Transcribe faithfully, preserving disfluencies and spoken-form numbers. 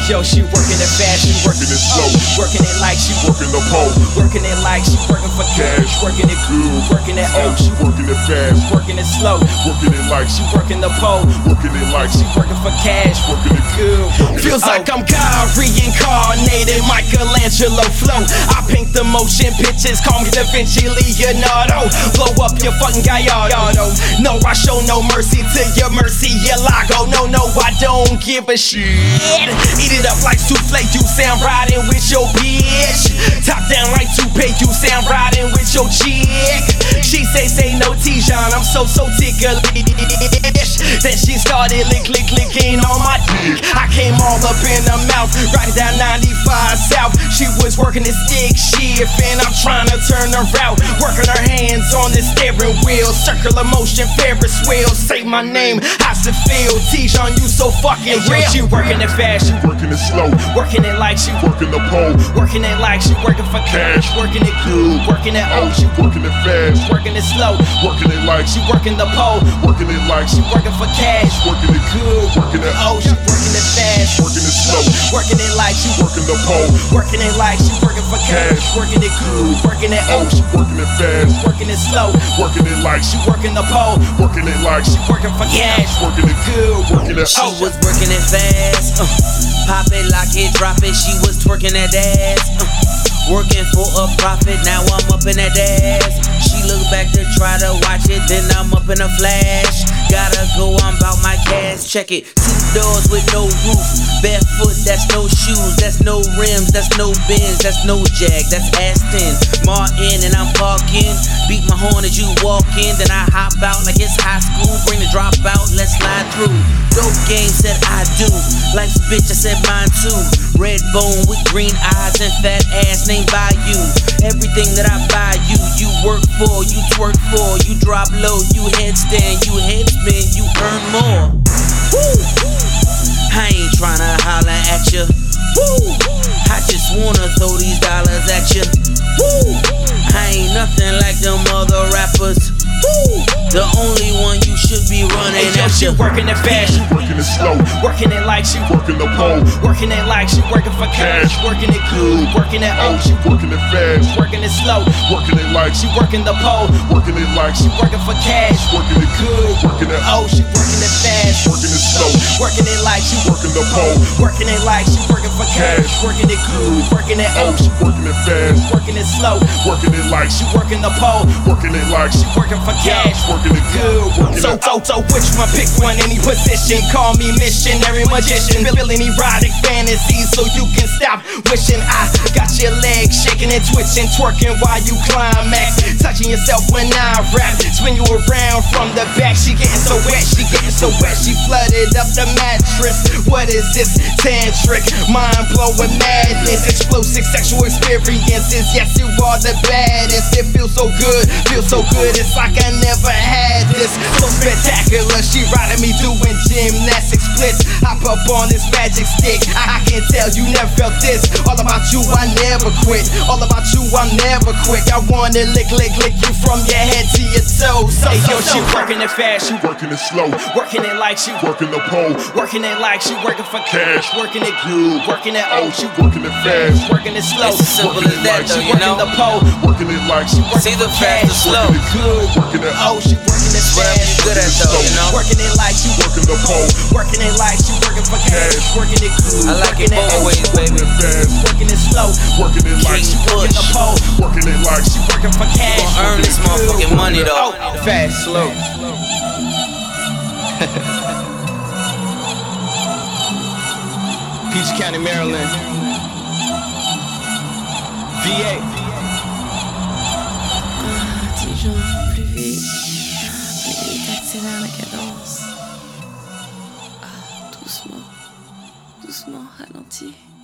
yo, she working it fast, she working it slow, working it like she working the pole, working it like she working for cash, working it good, working it oh, she working it fast, working it slow, working it like she working the pole, working it like she working for cash, working it good. Feels like I'm God reincarnated, Michelangelo flow. I paint the motion pictures, call me Da Vinci Leonardo. Blow up your fucking Gallardo. No, I show no mercy to your mercy, your lago. No, no, I don't give a shit. Eat it up like souffle, you sound riding with your bitch. Top down like toupee, you sound riding with your chick. She say, say no T-John, I'm so, so ticklish. Then she started lick, lick, licking on my dick. I came all up in her mouth, right down ninety-five South. She was working this stick shift, and I'm trying to turn her out. Working her hands on the steering wheel, circular motion, Ferris wheel. Say my name, how's it feel? T-John, you so fucking real. She working it fast, she working it slow, working it like she working the pole, working it like she working for cash, working it good, working it oh, she working it fast, working it slow, working it like she working the pole, working it like she working for cash, working it good, working it oh, she working it fast, working it slow, working it like she working the pole, working it like she working for cash, working it good, working it oh, she working it fast, working it slow, working it like she working the pole, working it like she working for cash, working it good, working it she was working it fast, uh, pop it, lock it, drop it, she was twerking that ass, uh, working for a profit, now I'm up in that ass. She look back to try to watch it, then I'm up in a flash. Gotta go, I'm bout my cash, check it. Two doors with no roof, barefoot, that's no shoes, that's no rims, that's no Benz, that's no Jag, that's Aston Martin, and I'm parking. Beat my horn as you walk in, then I hop out like it's high school. Bring the drop out, let's slide through. Dope game said I do, life's a bitch, I said mine too. Red bone with green eyes and fat ass named Bayou. Everything that I buy you, you work for, you twerk for, you drop low, you headstand, you headspin, you earn more. Woo! I ain't tryna holler at ya. Woo! I just wanna throw these dollars at ya. Woo! I ain't nothing like them other rappers. Woo! The only one you should be running hey, yo, at she ya. working it fast, she working it slow, working it like she working the pole, working it like she working for cash, working it good, working it oh, she working it fast, working it slow, working it like she working the pole, working it like she working for cash, working it good, working it oh, she working it fast, working it slow, working it like she working the pole, working it like she working for cash, working it good, working it oh, she working it fast, working it slow, working it like she working the pole, working it like she working for cash, working it good, working so, it so, so which one? Pick one, any position. Call me missionary magician, building erotic fantasies so you can stop wishing. I got your legs shaking and twitching, twerking while you climax, touching yourself when I rap, spin you around from the back. She getting so wet, she getting so wet, she flooded up the mattress. What is this? Tantric, mind-blowing madness, explosive sexual experiences. Yes, you are the baddest. It feels so good, feels so good. It's like I never had this. So spectacular, she riding me doing gymnastic splits. Hop up on this magic stick. I, I can tell you never felt this. All about you, I never quit. All about you, I'm never quick. I wanna lick, lick, lick you from your head to your toes. So, hey, yo, she working it fast, she working it slow, working it like she working the pole, working it like she working for cash, working it good, working it oh, she working it fast, working it slow. It's as simple as that, though, you know. Working the pole, working it like she See the fast or slow. Good, working it oh, she working it whatever you good at though, you know. Working it like she working the pole, working it like she working for cash, working it good. I like it both ways, baby. Working it slow, working it like she working the pole, working it like she working for cash. Gonna earn this motherfucking money though. Oh, fast, slow. Peach County, Maryland. V A. Ah, T-John, plus vite. Plus vite, accélère la cadence. Ah, doucement. Doucement, ralentis.